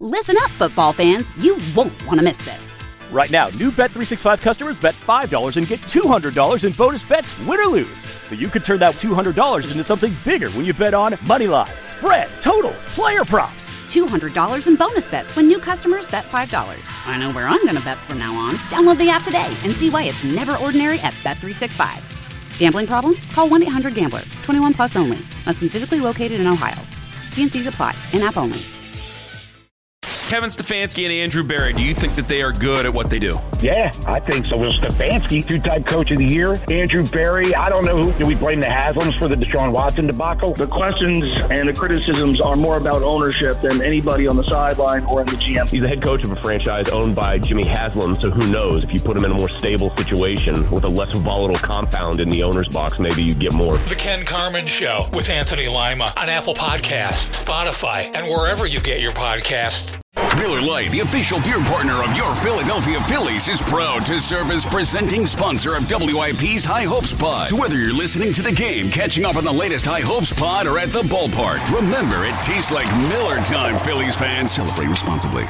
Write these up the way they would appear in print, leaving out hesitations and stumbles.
Listen up, football fans. You won't want to miss this. Right now, new Bet365 customers bet $5 and get $200 in bonus bets, win or lose. So you could turn that $200 into something bigger when you bet on money line, spread, totals, player props. $200 in bonus bets when new customers bet $5. I know where I'm going to bet from now on. Download the app today and see why it's never ordinary at Bet365. Gambling problem? Call 1-800-GAMBLER. 21 plus only. Must be physically located in Ohio. T&Cs apply. In-app only. Kevin Stefanski and Andrew Berry, do you think that they are good at what they do? Yeah, I think so. Well, Stefanski, two-time coach of the year. Andrew Berry, I don't know who. Do we blame the Haslams for the Deshaun Watson debacle? The questions and the criticisms are more about ownership than anybody on the sideline or in the GM. He's the head coach of a franchise owned by Jimmy Haslam, so who knows? If you put him in a more stable situation with a less volatile compound in the owner's box, maybe you get more. The Ken Carman Show with Anthony Lima on Apple Podcasts, Spotify, and wherever you get your podcasts. Miller Lite, the official beer partner of your Philadelphia Phillies, is proud to serve as presenting sponsor of WIP's High Hopes Pod. So whether you're listening to the game, catching up on the latest High Hopes Pod, or at the ballpark, remember it tastes like Miller time, Phillies fans. Celebrate responsibly.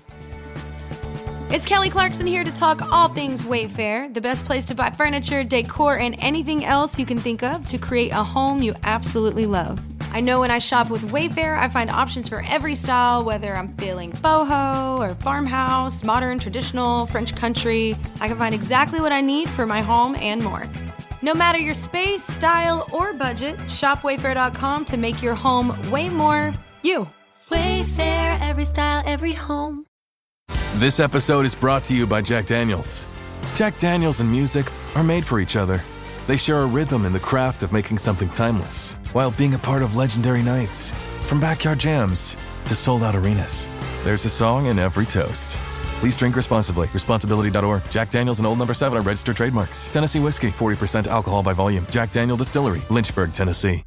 It's Kelly Clarkson here to talk all things Wayfair, the best place to buy furniture, decor, and anything else you can think of to create a home you absolutely love. I know when I shop with Wayfair, I find options for every style, whether I'm feeling boho or farmhouse, modern, traditional, French country. I can find exactly what I need for my home and more. No matter your space, style, or budget, shop Wayfair.com to make your home way more you. Wayfair, every style, every home. This episode is brought to you by Jack Daniels. Jack Daniels and music are made for each other. They share a rhythm in the craft of making something timeless, while being a part of legendary nights. From backyard jams to sold-out arenas, there's a song in every toast. Please drink responsibly. Responsibility.org. Jack Daniels and Old No. 7 are registered trademarks. Tennessee whiskey, 40% alcohol by volume. Jack Daniel Distillery, Lynchburg, Tennessee.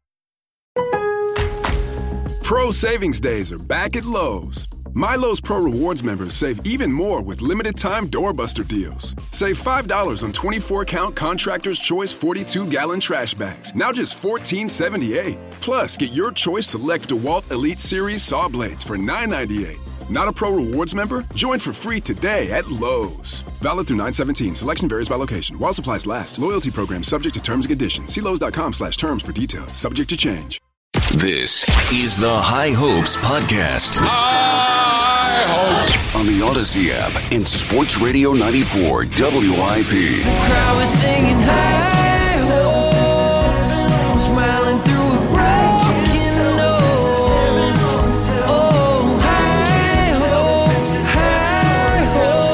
Pro Savings Days are back at Lowe's. My Lowe's Pro Rewards members save even more with limited-time doorbuster deals. Save $5 on 24-count Contractor's Choice 42-gallon trash bags, now just $14.78. Plus, get your choice select DeWalt Elite Series saw blades for $9.98. Not a Pro Rewards member? Join for free today at Lowe's. Valid through 9/17. Selection varies by location. While supplies last. Loyalty program subject to terms and conditions. See Lowes.com/terms for details. Subject to change. This is the High Hopes Podcast. High Hopes. On the Odyssey app and Sports Radio 94 WIP. The crowd was singing high hopes, smiling through a broken nose. Oh, high hopes, high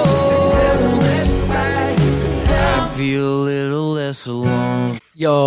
hopes. I feel a little less alone.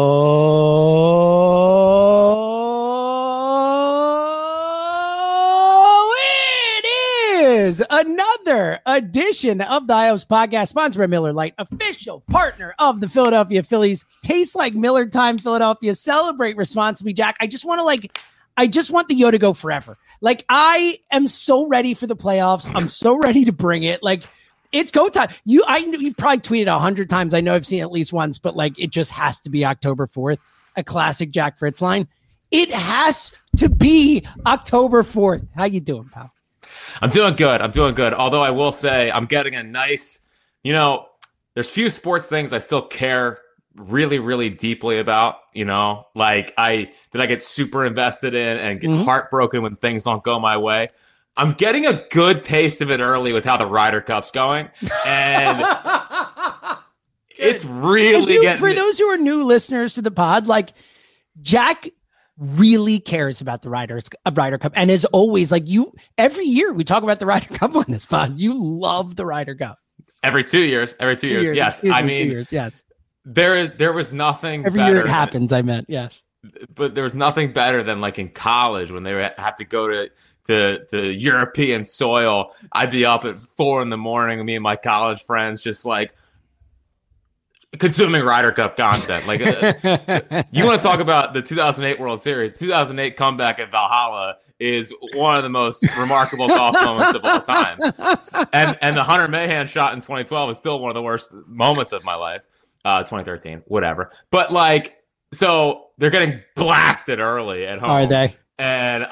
Another edition of the High Hopes Podcast, sponsored by Miller Lite, official partner of the Philadelphia Phillies. Tastes like Miller time, Philadelphia. Celebrate responsibly, Jack. I just want the yo to go forever. Like, I am so ready for the playoffs. I'm so ready to bring it. Like, it's go time. You've probably tweeted 100 times. I know I've seen it at least once, but like, it just has to be October 4th, a classic Jack Fritz line. It has to be October 4th. How you doing, pal? I'm doing good. Although I will say I'm getting a nice, there's few sports things I still care really, really deeply about, like I get super invested in and get heartbroken when things don't go my way. I'm getting a good taste of it early with how the Ryder Cup's going. And it's really getting... For those who are new listeners to the pod, like Jack really cares about the Ryder Cup, and as always, like every year we talk about the Ryder Cup on this pod. You love the Ryder Cup. Every 2 years. Yes, I mean, yes. There was nothing every better year it happens. I meant yes, but there was nothing better than like in college when they have to go to European soil. I'd be up at 4 a.m. Me and my college friends just like consuming Ryder Cup content. Like, you want to talk about the 2008 World Series? 2008 comeback at Valhalla is one of the most remarkable golf moments of all time. And the Hunter Mahan shot in 2012 is still one of the worst moments of my life. 2013, whatever. But like, so they're getting blasted early at home. Are they? And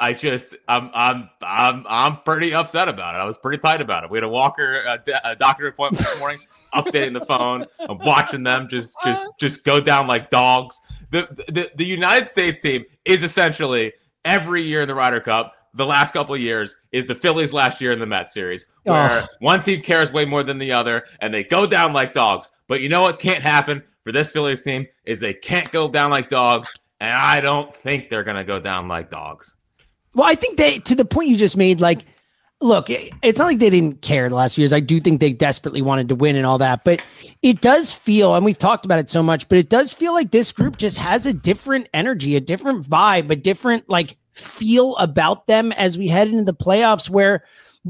I'm pretty upset about it. I was pretty tight about it. We had a doctor appointment this morning, updating the phone. I'm watching them just go down like dogs. The United States team is essentially every year in the Ryder Cup. The last couple of years is the Phillies last year in the Mets series, where one team cares way more than the other, and they go down like dogs. But you know what can't happen for this Phillies team is they can't go down like dogs, and I don't think they're going to go down like dogs. Well, I think to the point you just made, like, look, it's not like they didn't care the last few years. I do think they desperately wanted to win and all that, but it does feel, and we've talked about it so much, but it does feel like this group just has a different energy, a different vibe, a different, like, feel about them as we head into the playoffs, where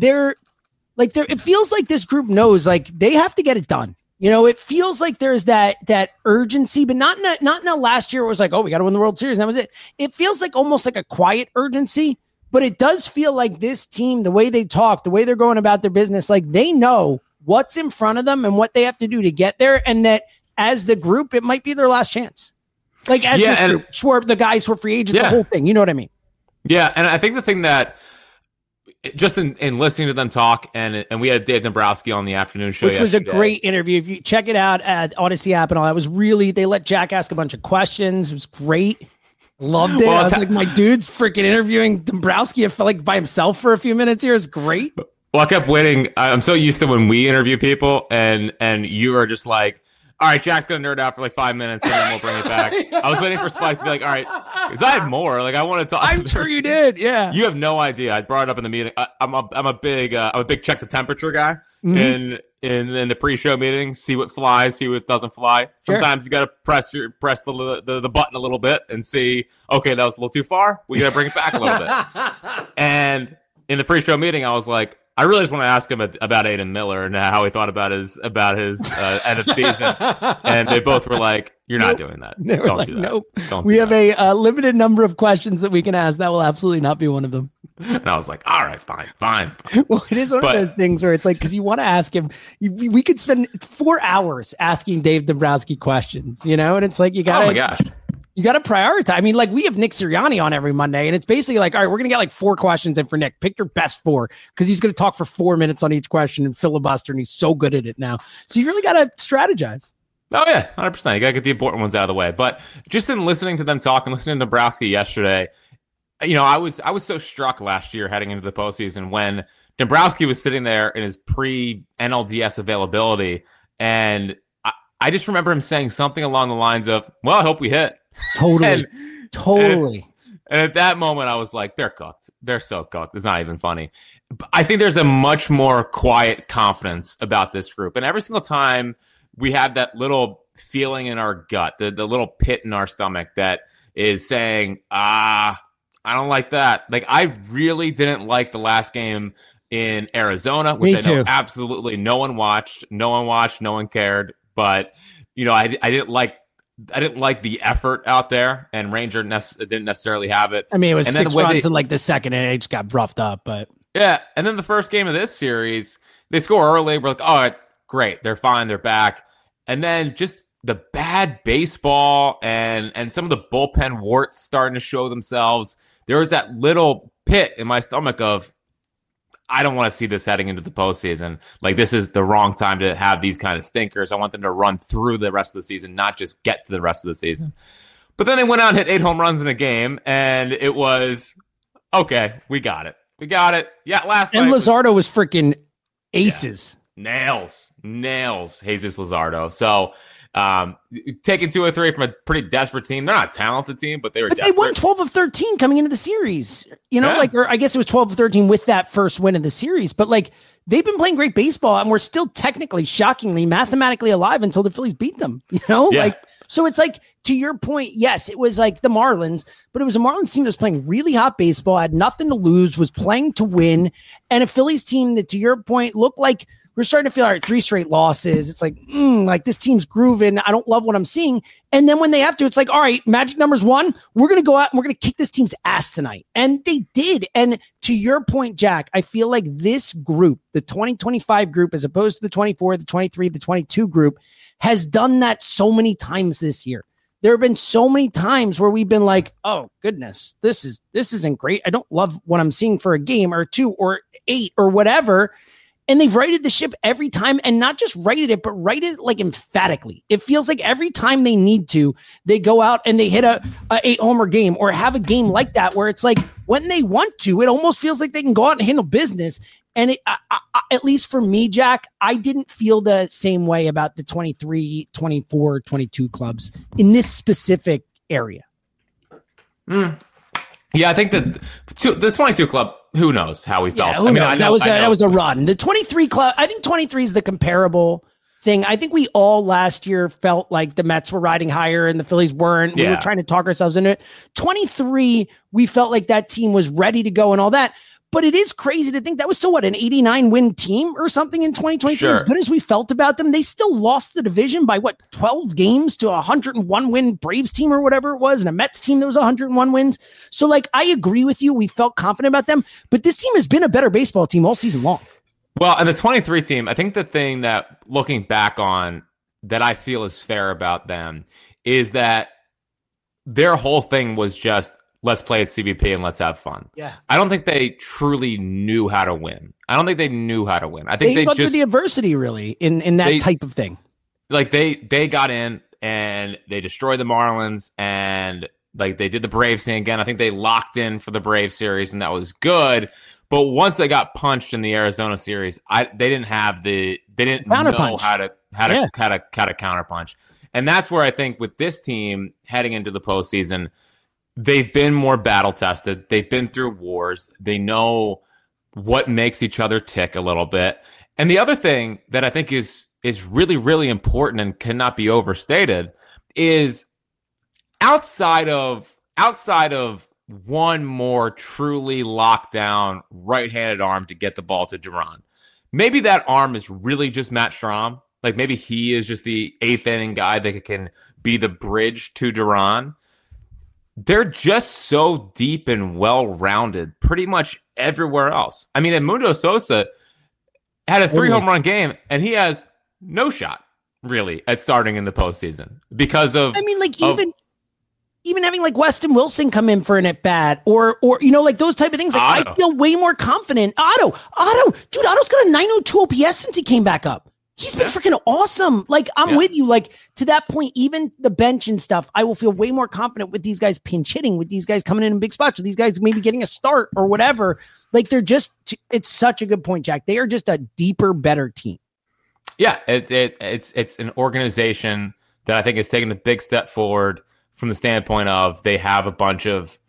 it feels like this group knows, like, they have to get it done. You know, it feels like there's that urgency, but not in last year. It was like, oh, we got to win the World Series. And that was it. It feels like almost like a quiet urgency, but it does feel like this team, the way they talk, the way they're going about their business, like they know what's in front of them and what they have to do to get there. And that as the group, it might be their last chance. Like as this group, Schwarber, the guys who are free agents, the whole thing, you know what I mean? Yeah, and I think the thing that just in listening to them talk, and we had Dave Dombrowski on the afternoon show, which was a great interview. If you check it out at Odyssey app and all that, was really, they let Jack ask a bunch of questions. It was great. Loved it. I was like, my dude's freaking interviewing Dombrowski. I felt like by himself for a few minutes here. It's great. Well, I kept waiting. I'm so used to when we interview people, and you are just like, all right, Jack's going to nerd out for like 5 minutes and then we'll bring it back. I was waiting for Spike to be like, all right, because I had more. Like, I want to talk. I'm sure you did. Yeah. You have no idea. I brought it up in the meeting. I'm a big check the temperature guy in the pre-show meeting, see what flies, see what doesn't fly. Sometimes you got to press the button a little bit and see, okay, that was a little too far. We got to bring it back a little bit. And in the pre-show meeting, I was like, I really just want to ask him about Aiden Miller and how he thought about his end of season. And they both were like, "You're not doing that. Don't do that. Nope. Don't we do have that." a limited number of questions that we can ask. That will absolutely not be one of them. And I was like, "All right, fine." Well, it is one of those things where it's like, because you want to ask him, we could spend 4 hours asking Dave Dombrowski questions, you know, and it's like you got. Oh my gosh. You got to prioritize. I mean, like we have Nick Sirianni on every Monday, and it's basically like, all right, we're going to get like 4 questions in for Nick. Pick your best 4 because he's going to talk for 4 minutes on each question and filibuster, and he's so good at it now. So you really got to strategize. Oh, yeah, 100%. You got to get the important ones out of the way. But just in listening to them talk and listening to Dombrowski yesterday, you know, I was so struck last year heading into the postseason when Dombrowski was sitting there in his pre-NLDS availability, and I just remember him saying something along the lines of, well, I hope we hit. Totally. And at that moment, I was like, they're cooked. They're so cooked. It's not even funny. I think there's a much more quiet confidence about this group. And every single time we have that little feeling in our gut, the little pit in our stomach that is saying, I don't like that. Like, I really didn't like the last game in Arizona, which I know absolutely no one watched. No one cared. But, you know, I didn't like the effort out there, and Ranger didn't necessarily have it. I mean, it was 6 runs in like the second, and it just got roughed up. But yeah, and then the first game of this series, they score early. We're like, oh, great, they're fine, they're back. And then just the bad baseball and some of the bullpen warts starting to show themselves. There was that little pit in my stomach of, I don't want to see this heading into the postseason. Like, this is the wrong time to have these kind of stinkers. I want them to run through the rest of the season, not just get to the rest of the season. But then they went out and hit 8 home runs in a game, and it was, okay, we got it. Yeah, last night. And Luzardo was freaking aces. Yeah. Nails, Jesus Luzardo. So, taking 2 or 3 from a pretty desperate team. They're not a talented team, but they were desperate. They won 12 of 13 coming into the series. You know, like, or I guess it was 12 of 13 with that first win in the series. But like, they've been playing great baseball, and we're still technically, shockingly, mathematically alive until the Phillies beat them. You know, like, so it's like, to your point, yes, it was like the Marlins, but it was a Marlins team that was playing really hot baseball, had nothing to lose, was playing to win, and a Phillies team that, to your point, looked like we're starting to feel, all right, 3 straight losses. It's like, like this team's grooving. I don't love what I'm seeing. And then when they have to, it's like, all right, magic numbers 1, we're going to go out and we're going to kick this team's ass tonight. And they did. And to your point, Jack, I feel like this group, the 2025 group, as opposed to the 24, the 23, the 22 group, has done that so many times this year. there have been so many times where we've been like, oh goodness, this isn't great. I don't love what I'm seeing for a game or 2 or 8 or whatever. And they've righted the ship every time, and not just righted it, but righted it like emphatically. It feels like every time they need to, they go out and they hit a 8-homer game or have a game like that where it's like when they want to, it almost feels like they can go out and handle business. And at least for me, Jack, I didn't feel the same way about the 23, 24, 22 clubs in this specific area. Yeah, I think that the 22 club, who knows how we felt. Yeah, who knows? That was a run. The 23 club, I think 23 is the comparable thing. I think we all last year felt like the Mets were riding higher and the Phillies weren't. We were trying to talk ourselves into it. 23, we felt like that team was ready to go and all that. But it is crazy to think that was still an 89 win team or something in 2023. Sure. As good as we felt about them, they still lost the division by 12 games to a 101 win Braves team or whatever it was, and a Mets team that was 101 wins. So like, I agree with you. We felt confident about them, but this team has been a better baseball team all season long. Well, and the 23 team, I think the thing that looking back on that I feel is fair about them is that their whole thing was just, let's play at CBP and let's have fun. Yeah. I don't think they truly knew how to win. I think they got through the adversity really in that type of thing. Like they got in and they destroyed the Marlins and like they did the Braves thing again. I think they locked in for the Braves series and that was good. But once they got punched in the Arizona series, they didn't know how to counterpunch. And that's where I think with this team heading into the postseason, they've been more battle tested. They've been through wars. They know what makes each other tick a little bit. And the other thing that I think is really, really important and cannot be overstated is outside of one more truly locked down right-handed arm to get the ball to Duran. Maybe that arm is really just Matt Strahm. Like maybe he is just the 8th inning guy that can be the bridge to Duran. They're just so deep and well-rounded pretty much everywhere else. I mean, Edmundo Sosa had a 3 home run game, and he has no shot, really, at starting in the postseason because of... I mean, like, even having, like, Weston Wilson come in for an at-bat or you know, like, those type of things. Like, I feel way more confident. Otto's got a 902 OPS since he came back up. He's been freaking awesome. Like, I'm with you. Like, to that point, even the bench and stuff, I will feel way more confident with these guys pinch hitting, with these guys coming in big spots, with these guys maybe getting a start or whatever. Like, they're just, it's such a good point, Jack. They are just a deeper, better team. Yeah, it's an organization that I think has taken a big step forward from the standpoint of they have a bunch of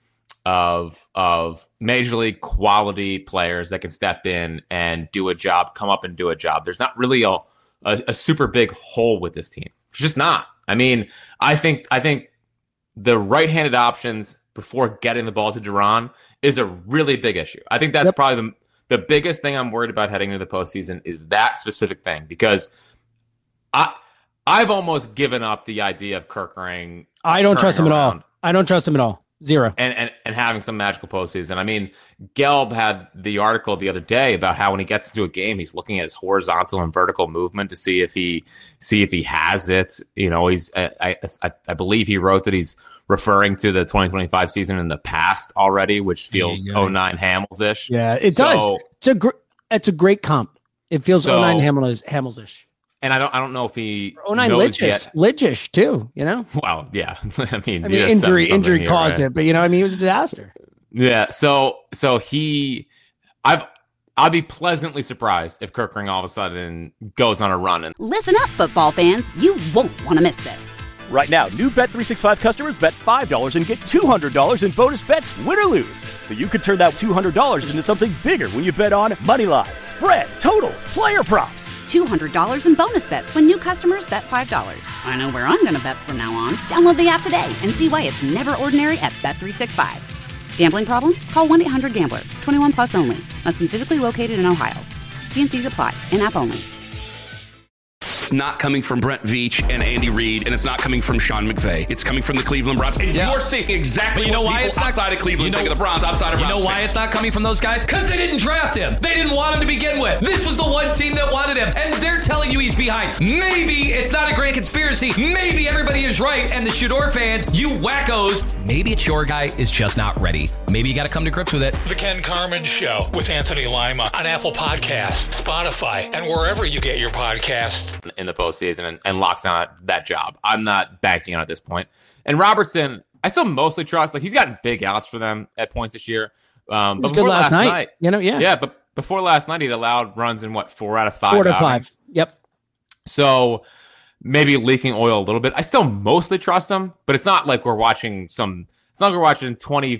major league quality players that can step in and do a job, come up and do a job. There's not really a super big hole with this team. It's just not. I mean, I think the right-handed options before getting the ball to Duran is a really big issue. I think that's probably the biggest thing I'm worried about heading into the postseason is that specific thing, because I've almost given up the idea of Kerkering. I don't trust him at all. I don't trust him at all. Zero. And having some magical postseason. I mean, Gelb had the article the other day about how when he gets into a game, he's looking at his horizontal and vertical movement to see if he has it. You know, I believe he wrote that he's referring to the 2025 season in the past already, which feels 09 Hamels-ish. Yeah, it does. It's a great comp. It feels 09 Hamels-ish. And I don't know if he 09 Lidgish too, you know? Well, yeah. I mean injury caused it, but you know, I mean, it was a disaster. Yeah. So I'll be pleasantly surprised if Kerkering all of a sudden goes on a run. And listen up, football fans. You won't want to miss this. Right now, new Bet365 customers bet $5 and get $200 in bonus bets, win or lose. So you could turn that $200 into something bigger when you bet on moneyline, spread, totals, player props. $200 in bonus bets when new customers bet $5. I know where I'm going to bet from now on. Download the app today and see why it's never ordinary at Bet365. Gambling problem? Call 1-800-GAMBLER. 21 plus only. Must be physically located in Ohio. T&Cs apply. In-app only. It's not coming from Brent Veach and Andy Reid, and it's not coming from Sean McVay. It's coming from the Cleveland Browns. And you're seeing exactly what people outside of Cleveland think of the Browns, outside of Browns. You know why it's not coming from those guys? Because they didn't draft him. They didn't want him to begin with. This was the one team that wanted him. And they're telling telling you he's behind. Maybe it's not a grand conspiracy. Maybe everybody is right. And the Shador fans, you wackos, maybe it's your guy is just not ready. Maybe you got to come to grips with it. The Ken Carmen Show with Anthony Lima on Apple Podcasts, Spotify, and wherever you get your podcasts. In the postseason and locks down that job. I'm not banking on it at this point. And Robertson, I still mostly trust. Like, he's gotten big outs for them at points this year. But was good last night. Yeah, but before last night, he'd allowed runs in 4 out of 5. 4 to 5. Yep. So maybe leaking oil a little bit. I still mostly trust him, but it's not like we're watching It's not like we're watching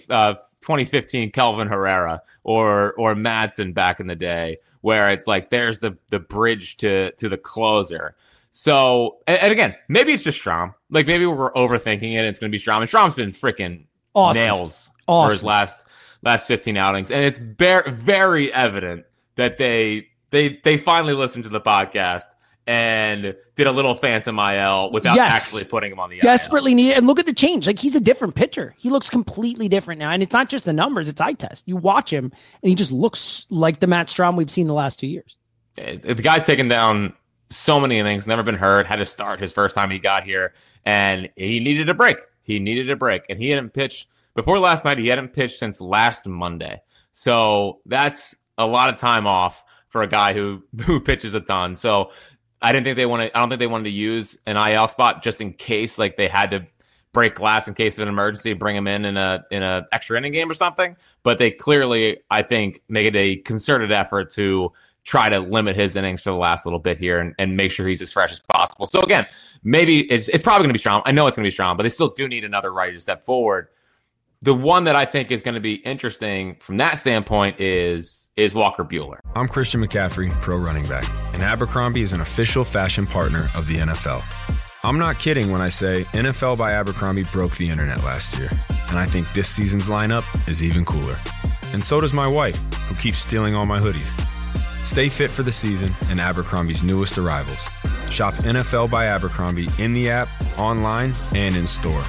2015 Kelvin Herrera or Madsen back in the day, where it's like there's the bridge to the closer. So, and again, maybe it's just Strahm. Like, maybe we're overthinking it. And it's going to be Strahm. And Strahm's been freaking nails for his last 15 outings. And it's very evident that they finally listened to the podcast and did a little phantom IL without actually putting him on the IL. Desperately needed. And look at the change. Like, he's a different pitcher. He looks completely different now. And it's not just the numbers, it's eye test. You watch him and he just looks like the Matt Strahm we've seen the last 2 years. The guy's taken down so many innings, never been hurt, had to start his first time he got here, and he needed a break. And he hadn't pitched before last night. He hadn't pitched since last Monday. So that's a lot of time off for a guy who pitches a ton. So I don't think they wanted to use an IL spot just in case, like, they had to break glass in case of an emergency, bring him in a extra inning game or something. But they clearly, I think, make it a concerted effort to try to limit his innings for the last little bit here and make sure he's as fresh as possible. So again, maybe it's probably going to be Strahm. I know it's going to be Strahm, but they still do need another righty to step forward. The one that I think is going to be interesting from that standpoint is Walker Buehler. I'm Christian McCaffrey, pro running back, and Abercrombie is an official fashion partner of the NFL. I'm not kidding when I say NFL by Abercrombie broke the internet last year, and I think this season's lineup is even cooler. And so does my wife, who keeps stealing all my hoodies. Stay fit for the season and Abercrombie's newest arrivals. Shop NFL by Abercrombie in the app, online, and in store.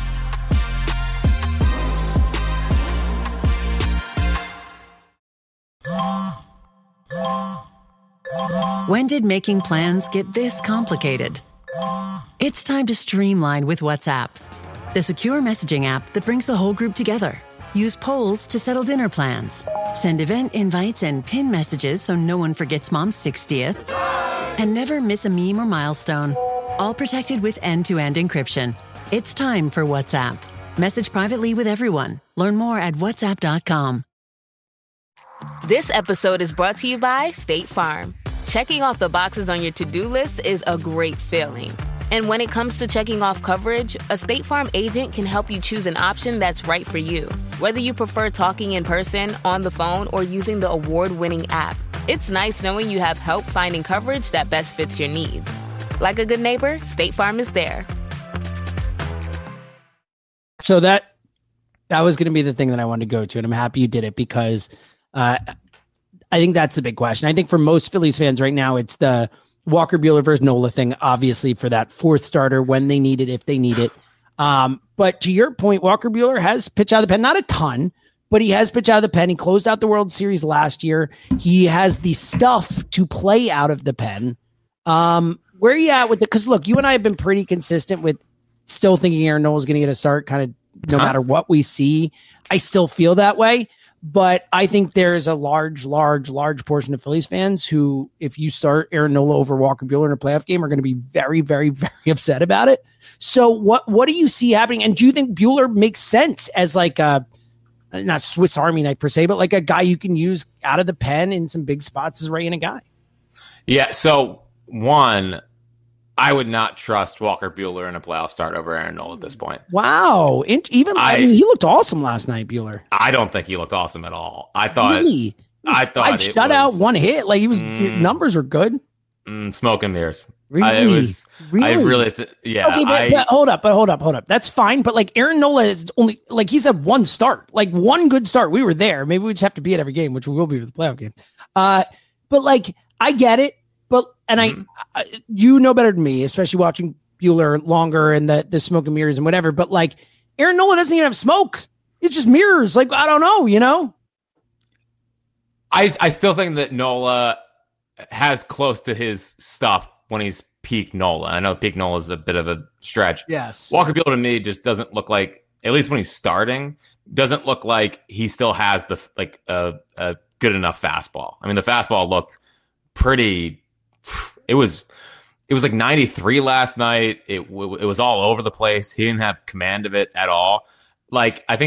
When did making plans get this complicated? It's time to streamline with WhatsApp, the secure messaging app that brings the whole group together. Use polls to settle dinner plans. Send event invites and pin messages so no one forgets Mom's 60th. And never miss a meme or milestone. All protected with end-to-end encryption. It's time for WhatsApp. Message privately with everyone. Learn more at whatsapp.com. This episode is brought to you by State Farm. Checking off the boxes on your to-do list is a great feeling. And when it comes to checking off coverage, a State Farm agent can help you choose an option that's right for you. Whether you prefer talking in person, on the phone, or using the award-winning app, it's nice knowing you have help finding coverage that best fits your needs. Like a good neighbor, State Farm is there. So that was going to be the thing that I wanted to go to, and I'm happy you did it because I think that's the big question. I think for most Phillies fans right now, it's the Walker Buehler versus Nola thing, obviously, for that fourth starter when they need it, if they need it. But to your point, Walker Buehler has pitched out of the pen, not a ton, but he has pitched out of the pen. He closed out the World Series last year. He has the stuff to play out of the pen. Where are you at with it? Because look, you and I have been pretty consistent with still thinking Aaron Nola is going to get a start kind of no matter what we see. I still feel that way. But I think there's a large portion of Phillies fans who, if you start Aaron Nola over Walker Buehler in a playoff game, are going to be very, very, very upset about it. So what do you see happening? And do you think Buehler makes sense as like a, not Swiss Army knife per se, but like a guy you can use out of the pen in some big spots as a right-handed guy? Yeah, so one, I would not trust Walker Buehler in a playoff start over Aaron Nola at this point. Wow. I mean, he looked awesome last night, Buehler. I don't think he looked awesome at all. I thought really? I thought Five shutout, one hit. Like his numbers were good. Smoke and mirrors. Really? Yeah. Okay, but hold up. That's fine. But like Aaron Nola is only like he's had one start, like one good start. We were there. Maybe we just have to be at every game, which we will be with the playoff game. But like I get it. But I you know better than me, especially watching Buehler longer and the smoke and mirrors and whatever. But like Aaron Nola doesn't even have smoke. It's just mirrors. Like I don't know, you know. I still think that Nola has close to his stuff when he's peak Nola. I know peak Nola is a bit of a stretch. Yes. Walker Buehler to me just doesn't look like, at least when he's starting, doesn't look like he still has the a good enough fastball. I mean, the fastball looked pretty. It was like 93 last night. It was all over the place. He didn't have command of it at all. Like, I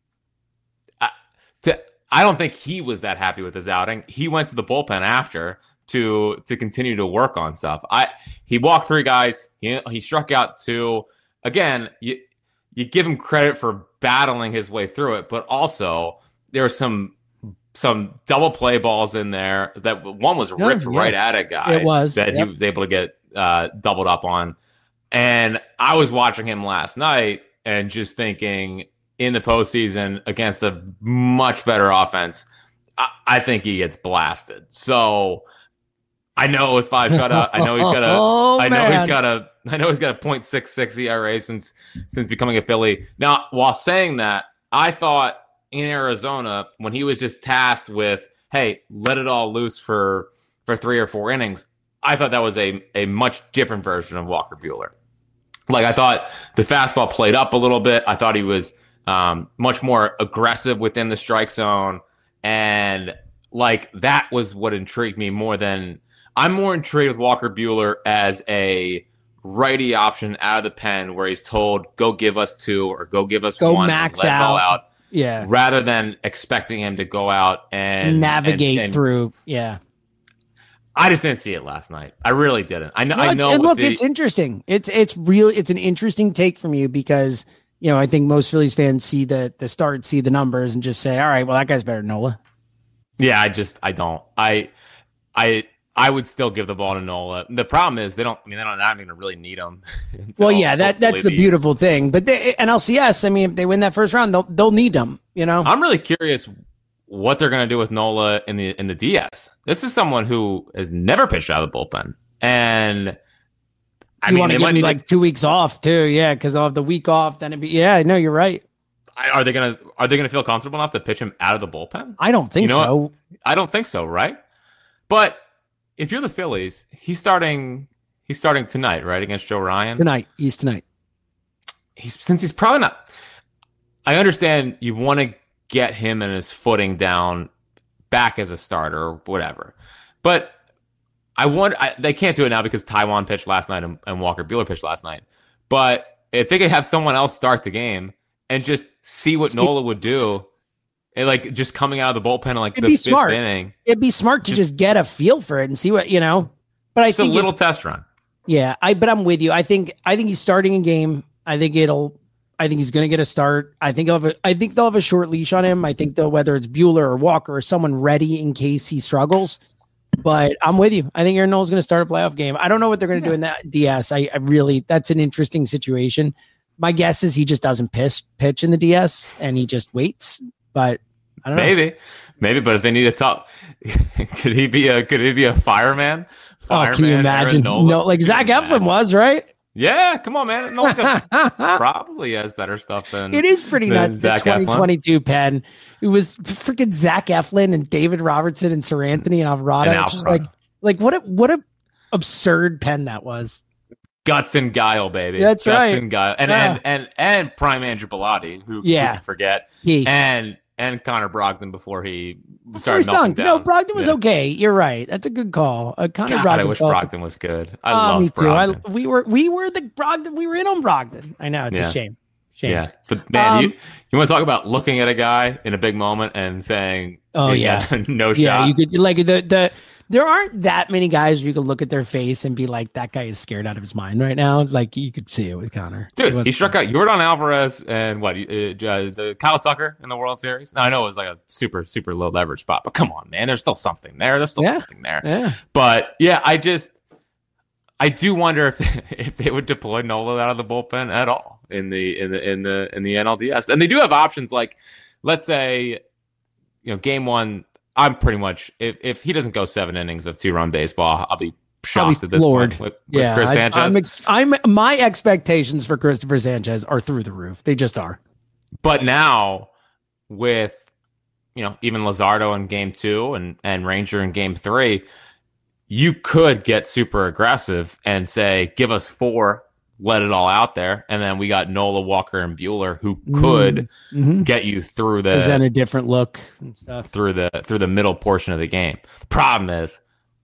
don't think he was that happy with his outing. He went to the bullpen after to continue to work on stuff. He walked 3 guys. He struck out 2. Again, you give him credit for battling his way through it, but also there were some double play balls in there that one was ripped right at a guy. It was that he was able to get doubled up on. And I was watching him last night and just thinking, in the postseason against a much better offense, I think he gets blasted. So I know it was 5 shutout. I know he's got a. I know he's got a 0.66 ERA since becoming a Philly. Now, while saying that, I thought in Arizona when he was just tasked with, hey, let it all loose for 3 or 4 innings, I thought that was a much different version of Walker Buehler. Like, I thought the fastball played up a little bit. I thought he was much more aggressive within the strike zone. And like, that was what intrigued me more than I'm more intrigued with Walker Buehler as a righty option out of the pen where he's told, go give us 2 or go give us 1. Max let it all out. out. Yeah. Rather than expecting him to go out and navigate through. Yeah. I just didn't see it last night. I really didn't. I know. And look, it's interesting. It's an interesting take from you because, you know, I think most Phillies fans see the start, see the numbers, and just say, all right, well, that guy's better than Nola. Yeah, I don't. I would still give the ball to Nola. The problem is they're not going to really need him. Well, yeah, that's the beautiful thing. But NLCS, I mean, if they win that first round, they'll need them. You know, I'm really curious what they're going to do with Nola in the DS. This is someone who has never pitched out of the bullpen, and you want to give him like 2 weeks off too, yeah, because they'll have the week off. Then it'd be, yeah, no, you're right. Are they gonna feel comfortable enough to pitch him out of the bullpen? I don't think so. I don't think so, right? But if you're the Phillies, he's starting tonight, right, against Joe Ryan. Tonight. Since he's probably not. I understand you want to get him and his footing down back as a starter or whatever, but they can't do it now because Taijuan pitched last night and Walker Buehler pitched last night. But if they could have someone else start the game and just see what Nola would do, and like just coming out of the bullpen in like the 5th inning, it'd be smart to just get a feel for it and see what, you know. But I think a little test run. Yeah, but I'm with you. I think he's starting a game. I think he's going to get a start. I think they'll have a short leash on him. I think whether it's Buehler or Walker or someone ready in case he struggles. But I'm with you. I think Aaron Nola's going to start a playoff game. I don't know what they're going to do in that DS. I really, that's an interesting situation. My guess is he just doesn't pitch in the DS and he just waits. But I don't know. Maybe. But if they need a top, could he be a fireman? Can you imagine? No, like Zach Eflin was, right? Yeah, come on, man. Nola's probably has better stuff than it is pretty nuts. The 2022 Eflin. pen. It was freaking Zach Eflin and David Robertson and Sir Anthony and Alvarado. It's just like what a absurd pen that was. Guts and guile, baby. That's Guts right. And guile, and prime Andrew Bellotti, who you can forget, and Connor Brogdon before he started melting down. No, Brogdon was okay. You're right. That's a good call. Connor Brogdon. I wish Brogdon was good. I love me too. Brogdon. We were the Brogdon. We were in on Brogdon. I know it's a shame. Yeah, but man, you want to talk about looking at a guy in a big moment and saying, no shot. Yeah, you could like there aren't that many guys where you could look at their face and be like, that guy is scared out of his mind right now. Like you could see it with Connor. Dude, he struck out Yordan Alvarez and the Kyle Tucker in the World Series. Now, I know it was like a super, super low leverage spot, but come on, man. There's still something there. Yeah. But yeah, I do wonder if they would deploy Nola out of the bullpen at all in the NLDS. And they do have options like, let's say, game one, I'm pretty much if he doesn't go 7 innings of 2-run baseball, I'll be shocked at this point with Chris Sanchez. My expectations for Christopher Sanchez are through the roof. They just are. But now with even Luzardo in game 2 and Ranger in game 3, you could get super aggressive and say, give us 4, let it all out there. And then we got Nola, Walker, and Buehler who could get you through present a different look and stuff through the middle portion of the game. Problem is,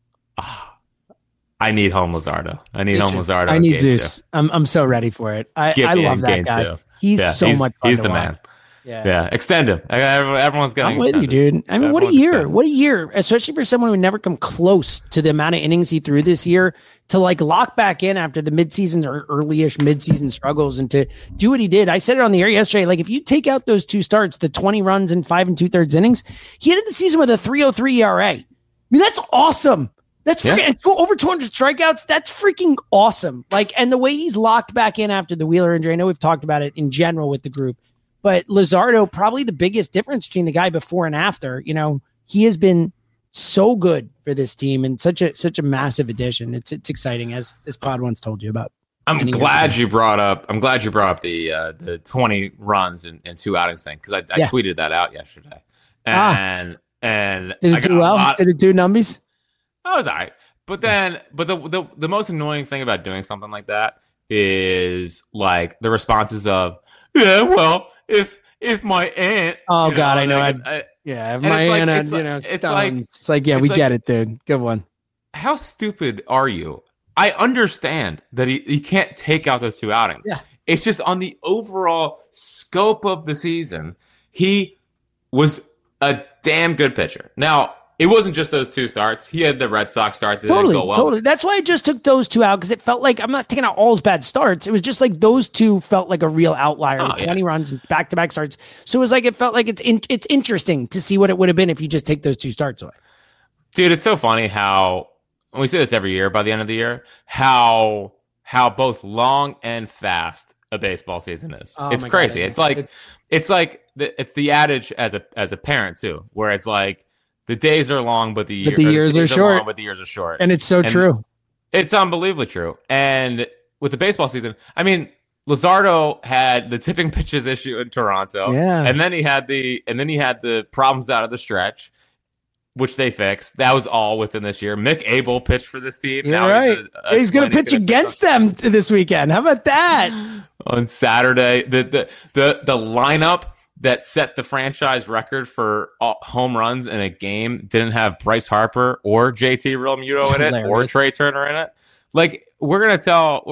I need home Luzardo. I need home Luzardo. I need Zeus. I'm so ready for it. I love that guy. 2. He's so much fun He's to the watch. man. Yeah. Extend him. Everyone's going. I'm with you, dude. I mean, what a year! What a year, especially for someone who never come close to the amount of innings he threw this year to like lock back in after the midseason or early-ish midseason struggles and to do what he did. I said it on the air yesterday. Like, if you take out those 2 starts, the 20 runs in 5 2/3 innings, he ended the season with a 3.03 ERA. I mean, that's awesome. That's freaking over 200 strikeouts. That's freaking awesome. Like, and the way he's locked back in after the Wheeler injury. I know we've talked about it in general with the group. But Luzardo, probably the biggest difference between the guy before and after. You know, he has been so good for this team and such a massive addition. It's exciting, as this pod once told you about. I'm glad you brought up the 20 runs and 2 outings thing, because I tweeted that out yesterday. And did it do well? Did it do numbies? I was all right. But the most annoying thing about doing something like that is like the responses of, yeah, well, if my aunt, oh God, I know, if my aunt had, stones. It's like, yeah, we get it, dude. Good one. How stupid are you? I understand that he can't take out those 2 outings. Yeah. It's just on the overall scope of the season, he was a damn good pitcher. Now, it wasn't just those 2 starts. He had the Red Sox start that didn't go well. Totally. That's why I just took those 2 out, because it felt like I'm not taking out all his bad starts. It was just like those 2 felt like a real outlier. 20 runs and back-to-back starts. So it was like, it felt like it's interesting to see what it would have been if you just take those 2 starts away. Dude, it's so funny how, and we say this every year by the end of the year, how both long and fast a baseball season is. It's crazy. God, it's like the adage as a parent too, where it's like, the days are long, but the years are short. Long, but the years are short. And it's so true. It's unbelievably true. And with the baseball season, I mean, Luzardo had the tipping pitches issue in Toronto. Yeah. And then he had the problems out of the stretch, which they fixed. That was all within this year. Mick Abel pitched for this team. You're right. He's going to pitch against them this weekend. How about that? On Saturday, the lineup that set the franchise record for home runs in a game didn't have Bryce Harper or JT Realmuto in it, or Trey Turner in it. Like, we're gonna tell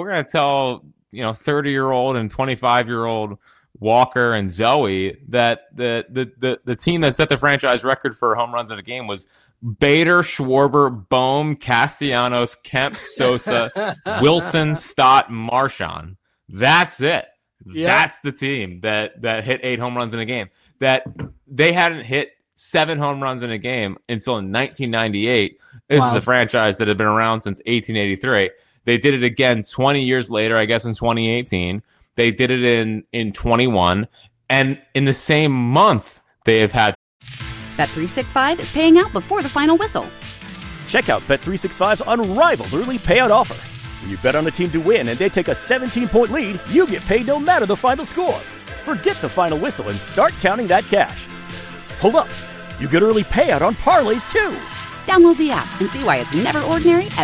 30-year-old and 25-year-old Walker and Zoe that the team that set the franchise record for home runs in a game was Bader, Schwarber, Bohm, Castellanos, Kemp, Sosa, Wilson, Stott, Marchand. That's it. Yep. That's the team that hit 8 home runs in a game. That they hadn't hit 7 home runs in a game until 1998. This is a franchise that had been around since 1883. They did it again 20 years later, I guess in 2018. They did it in 21. And in the same month, they have had... Bet365 is paying out before the final whistle. Check out Bet365's unrivaled early payout offer. When you bet on a team to win and they take a 17-point lead, you get paid no matter the final score. Forget the final whistle and start counting that cash. Hold up. You get early payout on parlays, too. Download the app and see why it's never ordinary at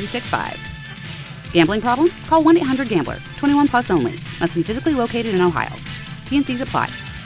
Bet365. Gambling problem? Call 1-800-GAMBLER. 21 plus only. Must be physically located in Ohio. T&Cs apply.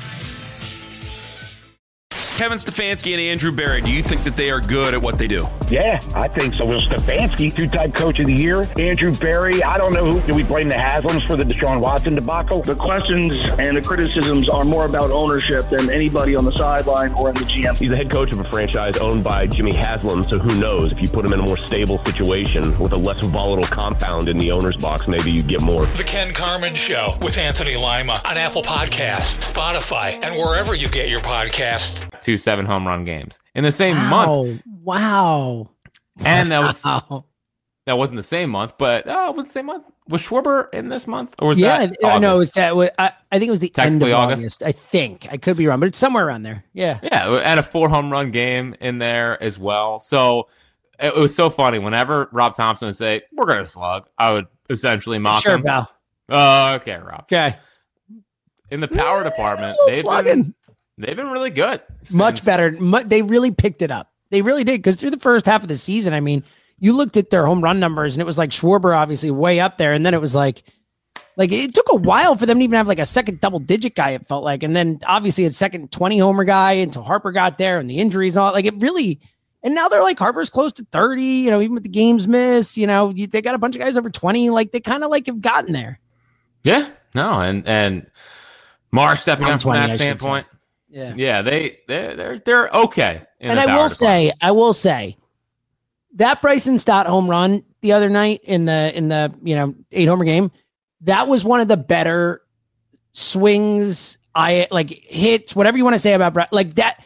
Kevin Stefanski and Andrew Berry, do you think that they are good at what they do? Yeah, I think so. Will Stefanski, 2-time coach of the year. Andrew Berry, I don't know who. Do we blame the Haslams for the Deshaun Watson debacle? The questions and the criticisms are more about ownership than anybody on the sideline or in the GM. He's the head coach of a franchise owned by Jimmy Haslam, so who knows? If you put him in a more stable situation with a less volatile compound in the owner's box, maybe you get more. The Ken Carman Show with Anthony Lima on Apple Podcasts, Spotify, and wherever you get your podcasts. 2 7-home run games in the same month. Wow. And that wasn't the same month, but it was the same month. Was Schwarber in this month? Or was that August? No, I think it was the end of August. I think. I could be wrong, but it's somewhere around there. Yeah. Yeah, and a 4-home run game in there as well. So it was so funny. Whenever Rob Thompson would say, we're going to slug, I would essentially mock him. Sure, pal. Okay, Rob. Okay. In the power department, they've been really good. Much better. They really picked it up. They really did. Because through the first half of the season, I mean, you looked at their home run numbers and it was like Schwarber obviously way up there. And then it was like it took a while for them to even have like a second double digit guy, it felt like. And then obviously a second 20 homer guy until Harper got there and the injuries and all. Like it really, and now they're like Harper's close to 30, even with the games missed, they got a bunch of guys over 20. Like they kind of like have gotten there. Yeah, no. And Marsh stepping up from that standpoint. Yeah, they're okay. And I will say that Bryson Stott home run the other night in the 8 homer game, that was one of the better swings, hits, whatever you want to say about like that.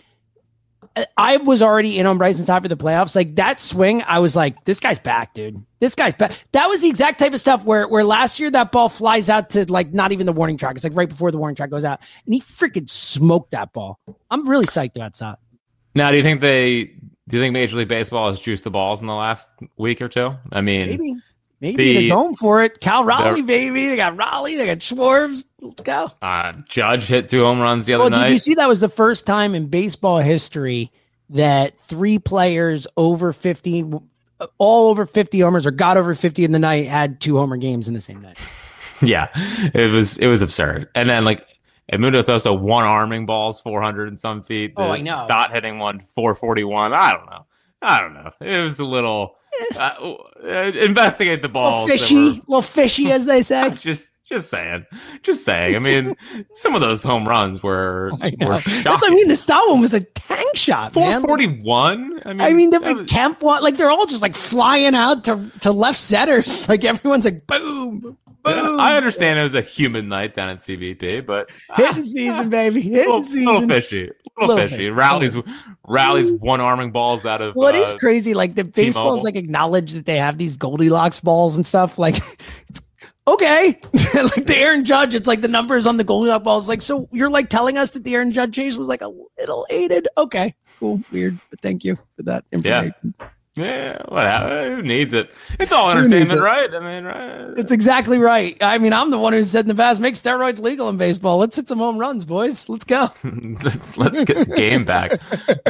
I was already in on Bryson Stott for the playoffs. Like that swing, I was like, this guy's back, dude. This guy's back. That was the exact type of stuff where last year that ball flies out to like not even the warning track. It's like right before the warning track goes out, and he freaking smoked that ball. I'm really psyched about Stott. Now, do you think Major League Baseball has juiced the balls in the last week or two? I mean, maybe they're going for it. Cal Raleigh, baby. They got Raleigh. They got Schwartz. Let's go. Judge hit 2 home runs the other night. Did you see that was the first time in baseball history that 3 players over 50, all over 50 homers or got over 50 in the night had 2 homer games in the same night? Yeah, it was absurd. And then like Edmundo Sosa one arming balls 400 and some feet. I know. Stott hitting one 441. I don't know. It was a little investigate the balls. Little fishy, as they say. Just saying. I mean, some of those home runs were shocking. That's what I mean. The Stott one was a tank shot, 441. Man. I mean, the Kemp one, like they're all just like flying out to left centers. Like everyone's like boom. Boom. I understand it was a humid night down at CVP, but hitting season, baby. Hitting season. Little fishy. Rallies one arming balls out of. Well, it is crazy. Like the baseball's like acknowledge that they have these Goldilocks balls and stuff. Like, it's, okay, like the Aaron Judge. It's like the numbers on the Goldilocks balls. Like, so you're like telling us that the Aaron Judge chase was like a little aided. Okay, cool, weird, but thank you for that information. Yeah, whatever. Who needs it? It's all entertainment, right? I mean, right? It's exactly right. I mean, I'm the one who said in the past, make steroids legal in baseball. Let's hit some home runs, boys. Let's go. Let's get the game back.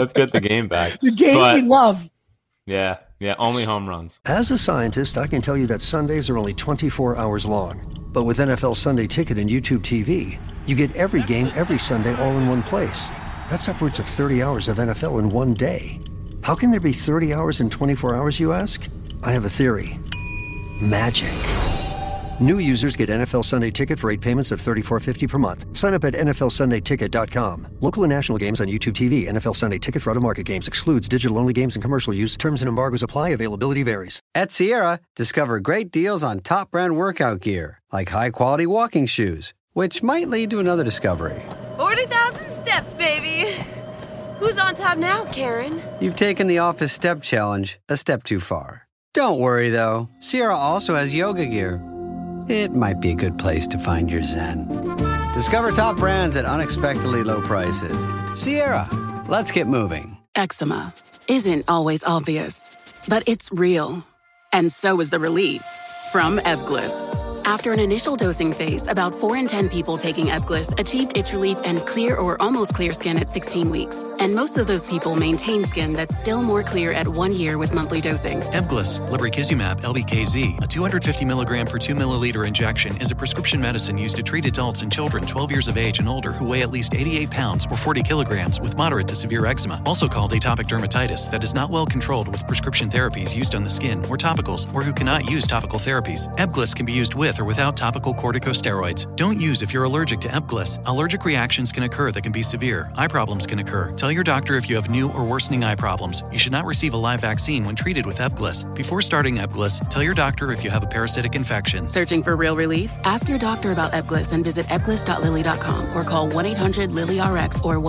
The game we love. Yeah, only home runs. As a scientist, I can tell you that Sundays are only 24 hours long. But with NFL Sunday Ticket and YouTube TV, you get every game every Sunday all in one place. That's upwards of 30 hours of NFL in one day. How can there be 30 hours in 24 hours, you ask? I have a theory. Magic. New users get NFL Sunday Ticket for 8 payments of $34.50 per month. Sign up at NFLSundayTicket.com. Local and national games on YouTube TV. NFL Sunday Ticket for out-of-market games excludes digital-only games and commercial use. Terms and embargoes apply. Availability varies. At Sierra, discover great deals on top brand workout gear, like high-quality walking shoes, which might lead to another discovery. 40,000 steps, baby. Who's on top now, Karen? You've taken the office step challenge a step too far. Don't worry, though. Sierra also has yoga gear. It might be a good place to find your zen. Discover top brands at unexpectedly low prices. Sierra, let's get moving. Eczema isn't always obvious, but it's real. And so is the relief from Ebglyss. After an initial dosing phase, about 4 in 10 people taking Ebglyss achieved itch relief and clear or almost clear skin at 16 weeks. And most of those people maintain skin that's still more clear at 1 year with monthly dosing. Ebglyss, lebrikizumab, LBKZ, a 250 milligram per 2 milliliter injection, is a prescription medicine used to treat adults and children 12 years of age and older who weigh at least 88 pounds or 40 kilograms with moderate to severe eczema, also called atopic dermatitis, that is not well controlled with prescription therapies used on the skin or topicals, or who cannot use topical therapies. Ebglyss can be used with or without topical corticosteroids. Don't use if you're allergic to Ebglyss. Allergic reactions can occur that can be severe. Eye problems can occur. Tell your doctor if you have new or worsening eye problems. You should not receive a live vaccine when treated with Ebglyss. Before starting Ebglyss, tell your doctor if you have a parasitic infection. Searching for real relief? Ask your doctor about Ebglyss and visit ebglyss.lilly.com or call 1-800-LILY-RX or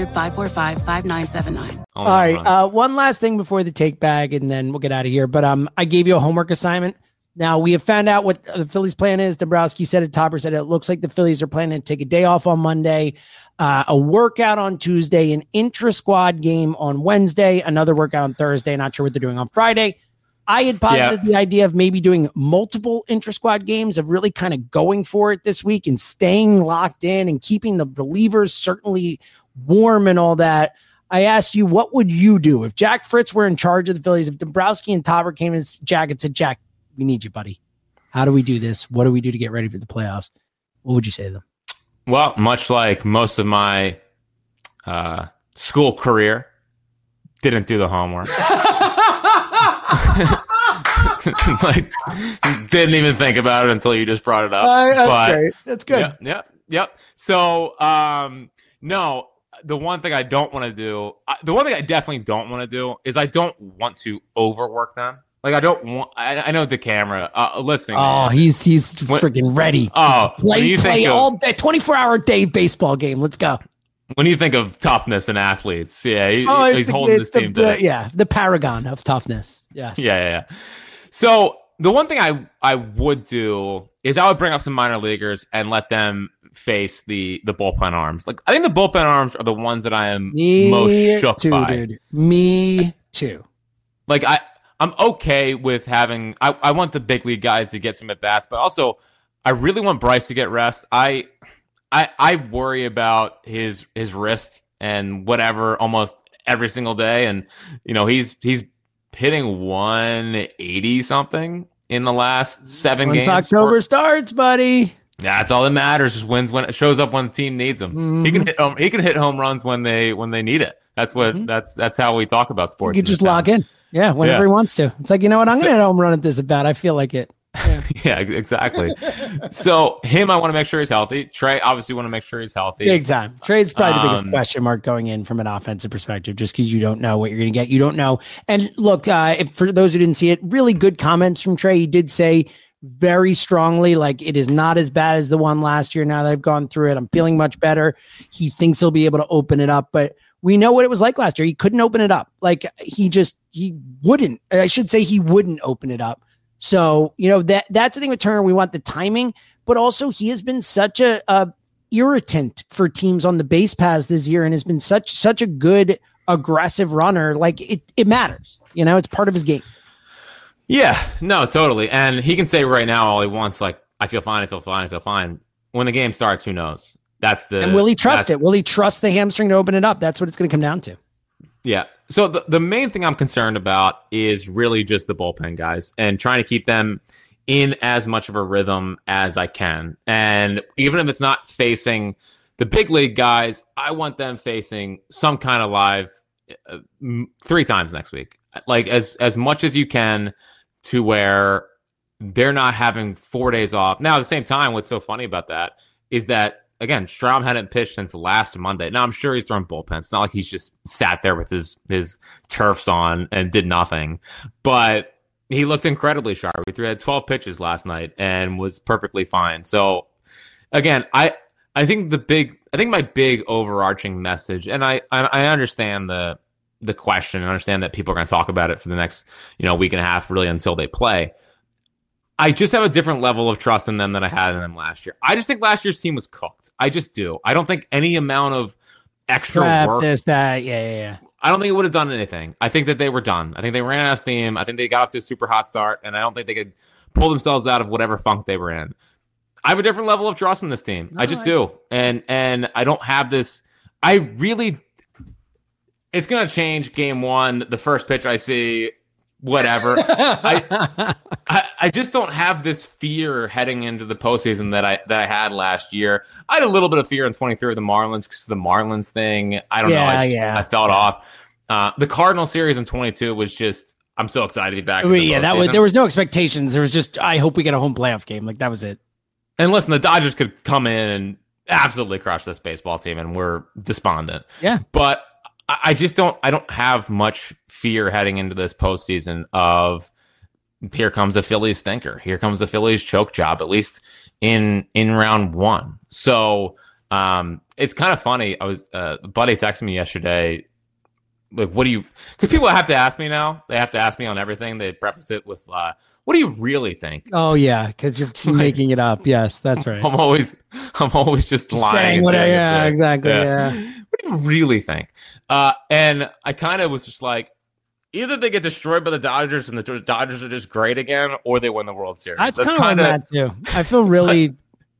1-800-545-5979. All right. One last thing before the take bag, and then we'll get out of here. But I gave you a homework assignment. Now, we have found out what the Phillies' plan is. Dombrowski said it. Topper said it. It looks like the Phillies are planning to take a day off on Monday, a workout on Tuesday, an intra-squad game on Wednesday, another workout on Thursday. Not sure what they're doing on Friday. I had posited the idea of maybe doing multiple intra-squad games, of really kind of going for it this week and staying locked in and keeping the relievers certainly warm and all that. I asked you, what would you do if Jack Fritz were in charge of the Phillies? If Dombrowski and Tauber came in Jack and said, Jack, we need you, buddy. How do we do this? What do we do to get ready for the playoffs? What would you say to them? Well, much like most of my school career, didn't do the homework. Like, didn't even think about it until you just brought it up. That's great. That's good. Yep. So, no, the one thing I don't want to do, the one thing I definitely don't want to do is I don't want to overwork them. Like, I don't want, I know the camera listening. Oh, he's freaking ready. Oh, play all day, 24-hour day baseball game. Let's go. When you think of toughness and athletes, he's holding this team today. The paragon of toughness. Yes. Yeah. So the one thing I would do is I would bring up some minor leaguers and let them face the bullpen arms. Like, I think the bullpen arms are the ones that I am most shook by. Dude. Me too. Like, I'm okay with having. I want the big league guys to get some at bats, but also I really want Bryce to get rest. I worry about his wrist and whatever almost every single day, and he's hitting 180 something in the last 7 games. Once October starts, buddy. Yeah, that's all that matters. Just wins when it shows up when the team needs him. Mm-hmm. He can hit home runs when they need it. That's what that's how we talk about sports. You can just log in. Yeah, whenever he wants to. It's like, you know what? I'm going to hit a home run at this at bat. I feel like it. Yeah, yeah, exactly. So him, I want to make sure he's healthy. Trey, obviously, want to make sure he's healthy. Big time. Trey's probably the biggest question mark going in from an offensive perspective, just because you don't know what you're going to get. You don't know. And look, if for those who didn't see it, really good comments from Trey. He did say very strongly, like, it is not as bad as the one last year. Now that I've gone through it, I'm feeling much better. He thinks he'll be able to open it up, but we know what it was like last year. He couldn't open it up. Like, he wouldn't. I should say he wouldn't open it up. So, that's the thing with Turner. We want the timing, but also he has been such a irritant for teams on the base paths this year and has been such a good aggressive runner. Like, it matters. It's part of his game. Yeah, no, totally. And he can say right now all he wants, like, I feel fine, I feel fine, I feel fine. When the game starts, who knows? And will he trust it? Will he trust the hamstring to open it up? That's what it's going to come down to. Yeah. So the main thing I'm concerned about is really just the bullpen guys and trying to keep them in as much of a rhythm as I can. And even if it's not facing the big league guys, I want them facing some kind of live 3 times next week. Like, as much as you can, to where they're not having 4 days off. Now, at the same time, what's so funny about that is that, again, Strahm hadn't pitched since last Monday. Now, I'm sure he's throwing bullpens. It's not like he's just sat there with his turfs on and did nothing. But he looked incredibly sharp. He had 12 pitches last night and was perfectly fine. So, again, I think my big overarching message, and I understand the question and understand that people are going to talk about it for the next week and a half, really, until they play. I just have a different level of trust in them than I had in them last year. I just think last year's team was cooked. I just do. I don't think any amount of extra work. Yeah. I don't think it would have done anything. I think that they were done. I think they ran out of steam. I think they got off to a super hot start, and I don't think they could pull themselves out of whatever funk they were in. I have a different level of trust in this team. I just do. And I don't have this. It's going to change game 1. The first pitch I see, whatever. I just don't have this fear heading into the postseason that I had last year. I had a little bit of fear in 23 with the Marlins because of the Marlins thing. I don't know. I felt off. The Cardinal series in 22 was just, I'm so excited to be back. There was no expectations. There was just, I hope we get a home playoff game. Like, that was it. And listen, the Dodgers could come in and absolutely crush this baseball team, and we're despondent. Yeah. But I just don't have much fear heading into this postseason of, here comes a Phillies stinker. Here comes a Phillies choke job, at least in round 1. So it's kind of funny. I was a buddy texted me yesterday, like, because people have to ask me now. They have to ask me on everything. They preface it with, what do you really think? Oh yeah, because you're making it up. Yes, that's right. I'm always just lying. Saying whatever. Yeah, exactly. Yeah. What do you really think? And I kind of was just like, either they get destroyed by the Dodgers and the Dodgers are just great again, or they win the World Series. That's kind of like that too. I feel really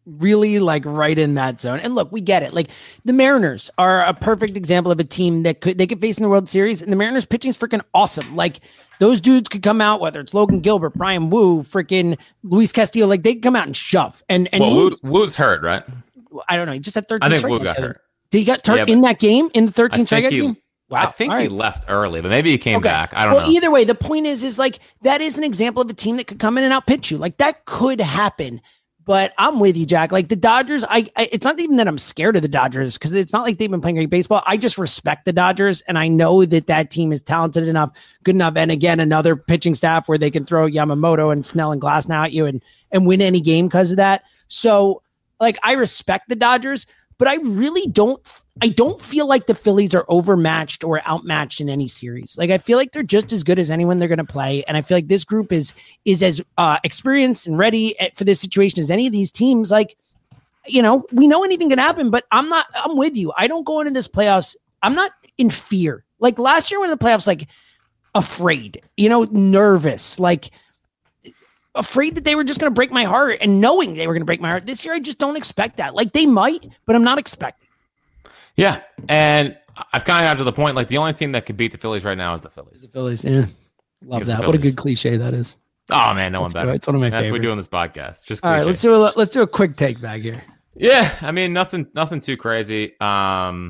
really like right in that zone. And look, we get it. Like the Mariners are a perfect example of a team that they could face in the World Series, and the Mariners pitching is freaking awesome. Like those dudes could come out, whether it's Logan Gilbert, Brian Wu, freaking Luis Castillo, like they could come out and shove. And Wu's hurt, right? I don't know. He just had 13. I think Wu got hurt. Did he get hurt in that game, in the 13th strikeout game? Wow. I think he left early, but maybe he came back. I don't know. Either way, the point is like that is an example of a team that could come in and outpitch you. Like that could happen. But I'm with you, Jack. Like the Dodgers, it's not even that I'm scared of the Dodgers because it's not like they've been playing great baseball. I just respect the Dodgers, and I know that team is talented enough, good enough. And again, another pitching staff where they can throw Yamamoto and Snell and Glasnow at you and win any game because of that. So, like, I respect the Dodgers, but I really don't feel like the Phillies are overmatched or outmatched in any series. Like I feel like they're just as good as anyone they're going to play. And I feel like this group is as experienced and ready for this situation as any of these teams. Like, we know anything can happen, but I'm with you. I don't go into this playoffs. I'm not in fear. Like last year when the playoffs, like afraid, nervous, like afraid that they were just going to break my heart and knowing they were going to break my heart. This year, I just don't expect that. Like they might, but I'm not expecting. Yeah, and I've kind of got to the point, like, the only team that could beat the Phillies right now is the Phillies. The Phillies, yeah. Love that. What a good cliche that is. Oh, man, no one better. It's one of my favorites. That's what we do on this podcast. Just all right, let's do a quick take back here. Yeah, I mean, nothing too crazy. Luzardo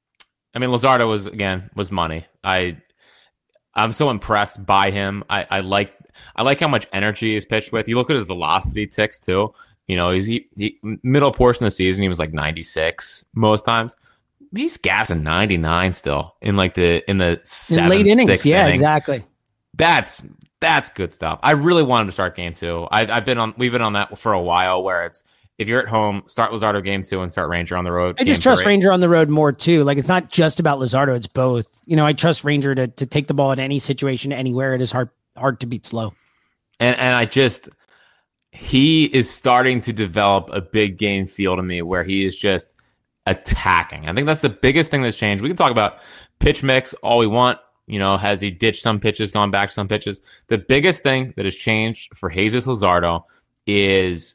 was money. I'm so impressed by him. I like how much energy he's pitched with. You look at his velocity ticks, too. He middle portion of the season, he was like 96 most times. He's gassing 99 still in like the seventh, late innings. Yeah, inning. Exactly. That's good stuff. I really wanted to start game 2. We've been on that for a while where it's if you're at home, start Luzardo game 2 and start Ranger on the road. I just trust Ranger on the road more too. Like it's not just about Luzardo, it's both. I trust Ranger to take the ball in any situation, anywhere. It is hard to beat slow. And he is starting to develop a big game feel to me where he is just attacking. I think that's the biggest thing that's changed. We can talk about pitch mix all we want. Has he ditched some pitches, gone back to some pitches? The biggest thing that has changed for Jesus Luzardo is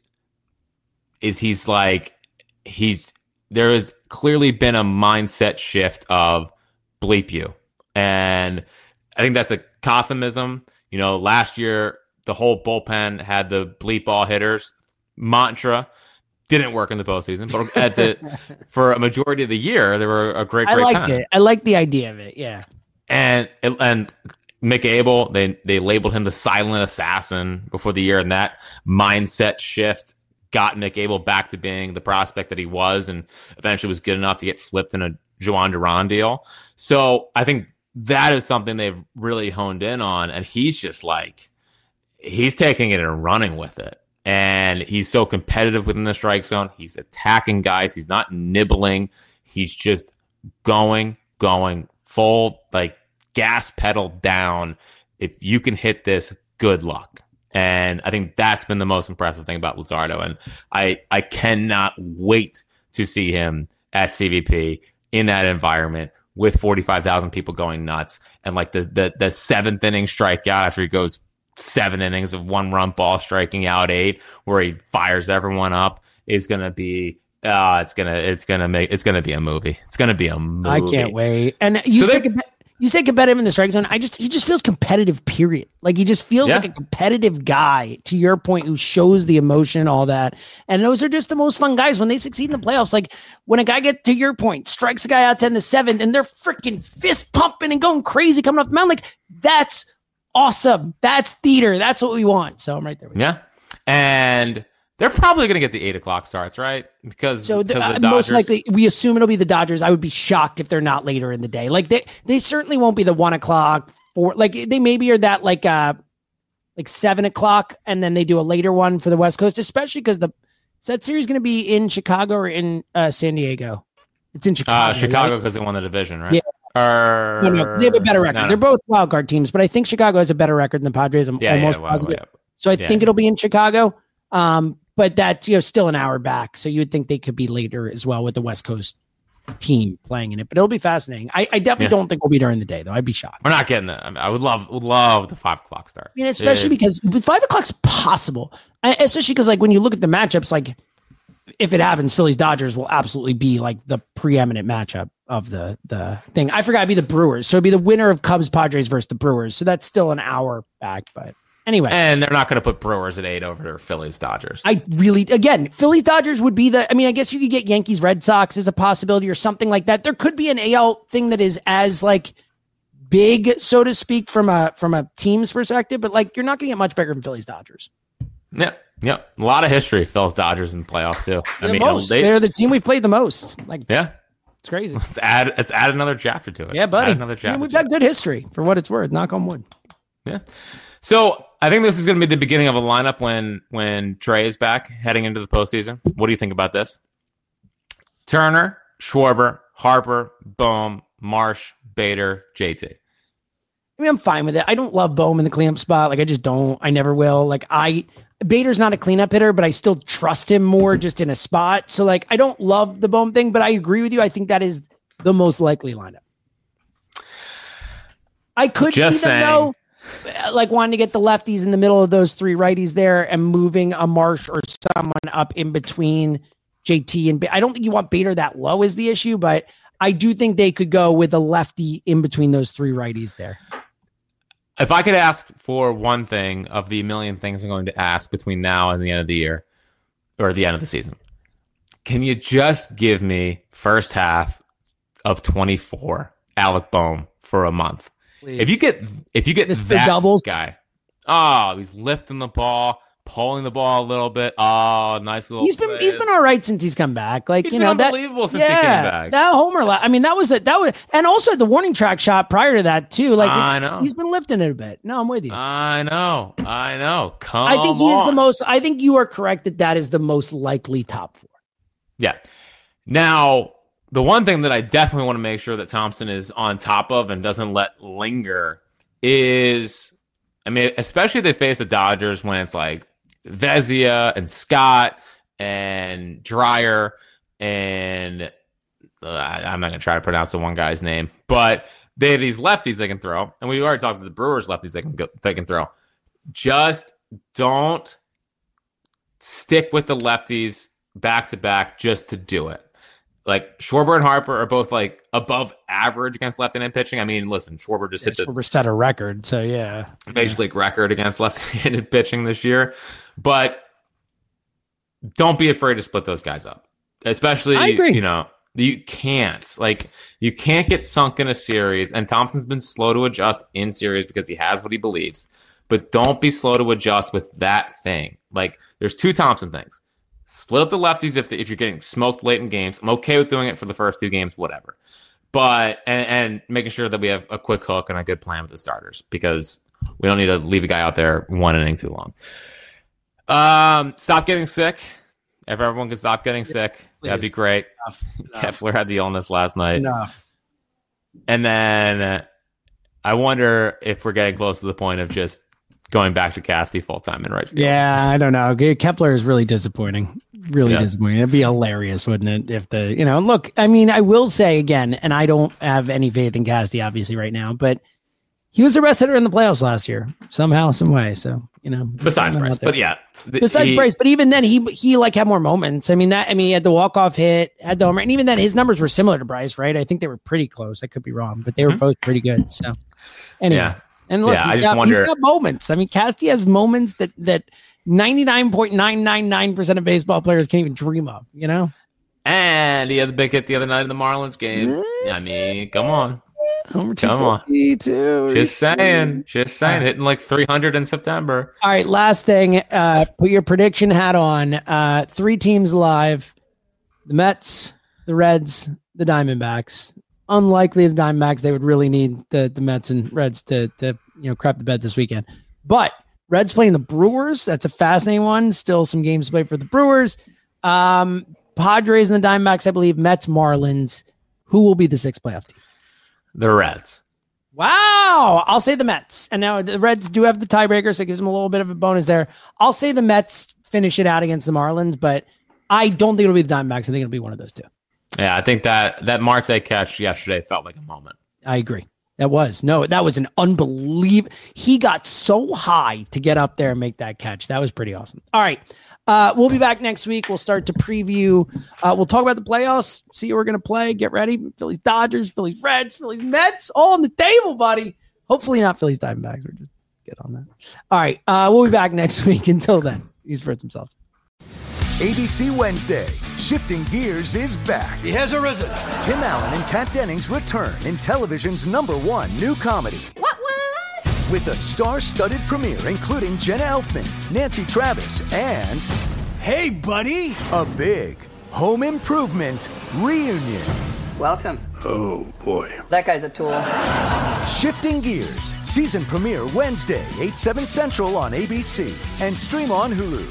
there has clearly been a mindset shift of bleep you. And I think that's a Cothammism. Last year, the whole bullpen had the bleep all hitters mantra. Didn't work in the postseason, but for a majority of the year, they were a great. I liked it. I like the idea of it. Yeah. And Mick Abel, they labeled him the silent assassin before the year, and that mindset shift got Mick Abel back to being the prospect that he was, and eventually was good enough to get flipped in a Juan Duran deal. So I think that is something they've really honed in on, and he's just like he's taking it and running with it. And he's so competitive within the strike zone. He's attacking guys. He's not nibbling. He's just going full, like gas pedal down. If you can hit this, good luck. And I think that's been the most impressive thing about Luzardo. And I cannot wait to see him at CVP in that environment with 45,000 people going nuts. And like the seventh inning strikeout after he goes 7 innings of 1-run ball striking out 8 where he fires everyone up is going to be it's going to be a movie. It's going to be a movie. I can't wait. And you say competitive in the strike zone. He just feels competitive, period. Like he just feels like a competitive guy, to your point, who shows the emotion and all that. And those are just the most fun guys when they succeed in the playoffs. Like when a guy gets, to your point, strikes a guy out 10 to 7 and they're freaking fist pumping and going crazy coming off the mound. Like that's awesome. That's theater. That's what we want. So I'm right there with you. And they're probably going to get the 8:00 starts, right? Because the most likely, we assume it'll be the Dodgers. I would be shocked if they're not later in the day. Like they certainly won't be the 1:00, 4. Like they maybe are that like 7:00, and then they do a later one for the West Coast, especially because that series is going to be in Chicago or in San Diego. It's in Chicago. Chicago because they won the division, right? Yeah. No, they have a better record. No. They're both wild card teams, but I think Chicago has a better record than the Padres. I'm almost positive. So I think it'll be in Chicago. But that's still an hour back. So you would think they could be later as well with the West Coast team playing in it. But it'll be fascinating. I definitely don't think we'll be during the day though. I'd be shocked. We're not getting that. I mean, I would love the 5:00 start. Especially because 5:00 is possible. Especially because like when you look at the matchups, like if it happens, Phillies Dodgers will absolutely be like the preeminent matchup of the thing. I forgot it'd be the Brewers. So it'd be the winner of Cubs Padres versus the Brewers. So that's still an hour back, but anyway. And they're not going to put Brewers at 8 over Phillies Dodgers. Phillies Dodgers would be I guess you could get Yankees Red Sox as a possibility or something like that. There could be an AL thing that is as like big, so to speak, from a team's perspective, but like you're not going to get much bigger than Phillies Dodgers. Yeah. A lot of history, Phillies Dodgers in the playoffs too. They're the team we've played the most. It's crazy. Let's add another chapter to it. Yeah, buddy. We've got good history for what it's worth. Knock on wood. Yeah. So I think this is going to be the beginning of a lineup when Trey is back heading into the postseason. What do you think about this? Turner, Schwarber, Harper, Bohm, Marsh, Bader, JT. I mean, I'm fine with it. I don't love Bohm in the cleanup spot. Like, I just don't. I never will. Like, Bader's not a cleanup hitter, but I still trust him more just in a spot. So, like, I don't love the Bohm thing, but I agree with you. I think that is the most likely lineup. I could see them, though, like, wanting to get the lefties in the middle of those three righties there and moving a Marsh or someone up in between JT and I don't think you want Bader that low is the issue, but I do think they could go with a lefty in between those three righties there. If I could ask for one thing of the million things I'm going to ask between now and the end of the year or the end of the season, can you just give me first half of 24 Alec Bohm for a month? Please. If you get this that doubles guy, he's lifting the ball, pulling the ball a little bit. Oh, nice little. He's been all right since he's come back. Like, he's been unbelievable since he came back. That homer, I mean, that was, and also the warning track shot prior to that too. Like, I know he's been lifting it a bit. No, I'm with you. I know. I think he is the most. I think you are correct that is the most likely top four. Yeah. Now, the one thing that I definitely want to make sure that Thompson is on top of and doesn't let linger is, I mean, especially they face the Dodgers when it's like Vezina and Scott and Dreyer and I'm not going to try to pronounce the one guy's name, but they have these lefties they can throw. And we already talked to the Brewers lefties they can throw. Just don't stick with the lefties back to back just to do it. Like, Schwarber and Harper are both like above average against left-handed pitching. I mean, listen, Schwarber just Schwarber set a record, so yeah. Major League record against left-handed pitching this year. But don't be afraid to split those guys up. Especially, I agree. You can't get sunk in a series, and Thompson's been slow to adjust in series because he has what he believes. But don't be slow to adjust with that thing. Like, there's two Thompson things. Split up the lefties if you're getting smoked late in games. I'm okay with doing it for the first two games, whatever. But and making sure that we have a quick hook and a good plan with the starters because we don't need to leave a guy out there one inning too long. Stop getting sick. If everyone can stop getting sick, that'd be great. Enough. Kepler had the illness last night. Enough. And then I wonder if we're getting close to the point of just going back to Casty full-time in right field. Yeah, I don't know. Kepler is really disappointing. Disappointing. It'd be hilarious, wouldn't it? If look, I mean, I will say again, and I don't have any faith in Casty, obviously, right now, but he was the best hitter in the playoffs last year, somehow, some way. So, besides Bryce, but yeah. Bryce, but even then he like had more moments. I mean, he had the walk-off hit, had the homer, and even then his numbers were similar to Bryce, right? I think they were pretty close. I could be wrong, but they were both pretty good. So anyway. Yeah. And look, he's got moments. I mean, Casty has moments that 99.999% of baseball players can't even dream of, And he had the big hit the other night in the Marlins game. I mean, come on. Come on. Just saying. Hitting like 300 in September. All right, last thing. Put your prediction hat on. 3 teams live. The Mets, the Reds, the Diamondbacks. Unlikely the Diamondbacks, they would really need the Mets and Reds to crap the bed this weekend. But Reds playing the Brewers. That's a fascinating one. Still some games to play for the Brewers. Padres and the Diamondbacks, I believe. Mets, Marlins. Who will be the 6th playoff team? The Reds. Wow. I'll say the Mets. And now the Reds do have the tiebreaker, so it gives them a little bit of a bonus there. I'll say the Mets finish it out against the Marlins, but I don't think it'll be the Diamondbacks. I think it'll be one of those two. Yeah, I think that Marte catch yesterday felt like a moment. I agree. That was an unbelievable. He got so high to get up there and make that catch. That was pretty awesome. All right. We'll be back next week. We'll start to preview. We'll talk about the playoffs, see who we're going to play. Get ready. Phillies Dodgers, Phillies Reds, Phillies Mets, all on the table, buddy. Hopefully not Phillies Diamondbacks. We're just get on that. All right. We'll be back next week. Until then, he's Fritz himself. ABC Wednesday, Shifting Gears is back. He has arisen. Tim Allen and Kat Dennings return in television's #1 new comedy. What? With a star-studded premiere including Jenna Elfman, Nancy Travis, and... Hey, buddy! A big home improvement reunion. Welcome. Oh, boy. That guy's a tool. Shifting Gears, season premiere Wednesday, 8/7 Central on ABC, and stream on Hulu.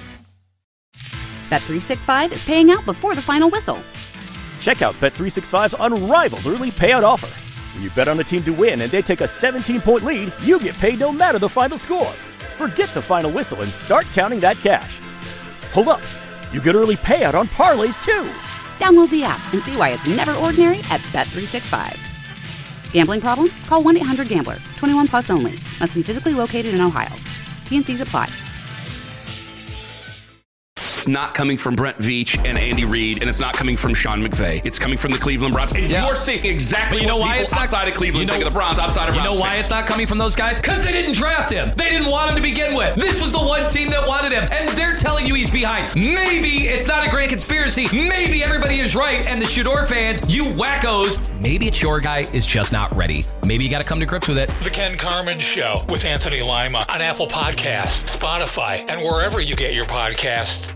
Bet365 is paying out before the final whistle. Check out Bet365's unrivaled early payout offer. When you bet on a team to win and they take a 17-point lead, you get paid no matter the final score. Forget the final whistle and start counting that cash. Hold up. You get early payout on parlays, too. Download the app and see why it's never ordinary at Bet365. Gambling problem? Call 1-800-GAMBLER. 21 plus only. Must be physically located in Ohio. T&Cs apply. It's not coming from Brent Veach and Andy Reid, and it's not coming from Sean McVay. It's coming from the Cleveland Browns. And you're seeing exactly what people outside of Cleveland think of the Browns, outside of Browns. You know why fans. it's not coming from those guys? Because they didn't draft him. They didn't want him to begin with. This was the one team that wanted him, and they're telling you he's behind. Maybe it's not a grand conspiracy. Maybe everybody is right, and the Shador fans, you wackos, maybe it's your guy is just not ready. Maybe you got to come to grips with it. The Ken Carman Show with Anthony Lima on Apple Podcasts, Spotify, and wherever you get your podcasts.